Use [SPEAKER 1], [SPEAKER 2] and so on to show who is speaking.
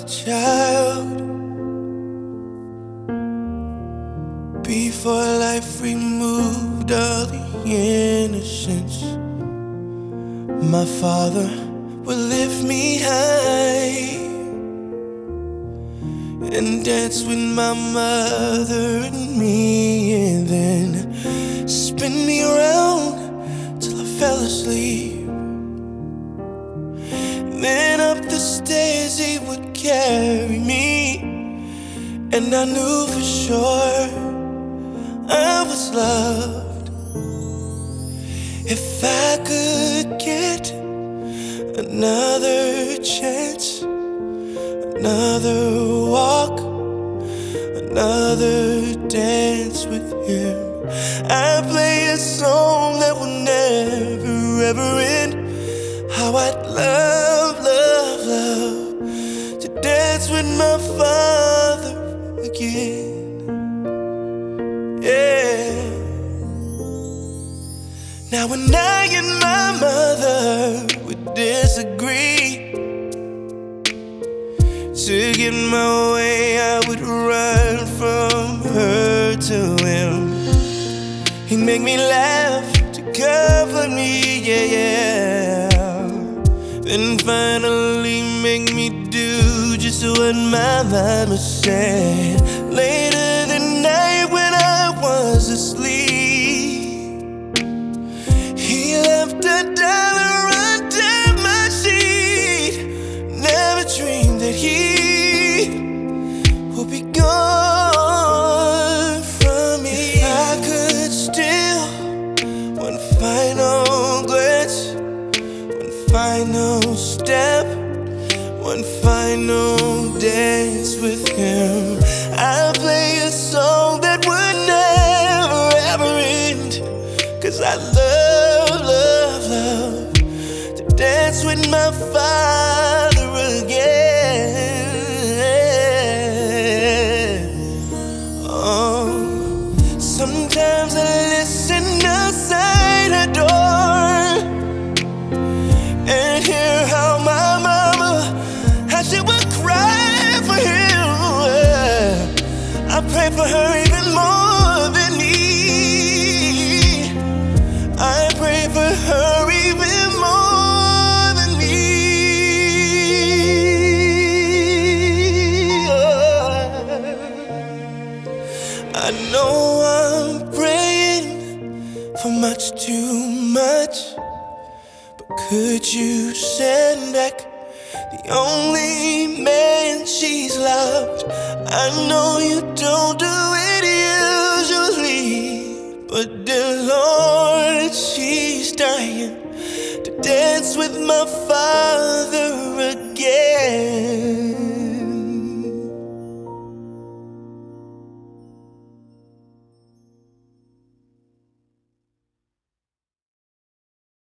[SPEAKER 1] child before life removed all the innocence. My father would lift me high and dance with my mother and me, and then spin me around till I fell asleep. Then up the stairs he would carry me, and I knew for sure I was loved. If I could get another chance, another walk, another dance with him, I'd play a song that will never ever end. How I'd love, love, love to dance with my father again. Yeah. Now when I and my mother would disagree, to get my way I would run from her to him. He'd make me laugh to comfort me, yeah, yeah. Then finally make me do just what my mama said. Later that night when I was asleep, he left $1 under my sheet. Never dreamed that he would be gone from me. If I could steal one final glance, final step, one final dance with him, I'll play a song that would never ever end. 'Cause I love, love, love to dance with my father again. Oh, sometimes I listen outside her door and hear how my mama, how she would cry for him. I pray for her even more than me. I pray for her even more than me. I know I'm praying for much too much, could you send back the only man she's loved? I know you don't do it usually, but dear Lord, she's dying to dance with my father again.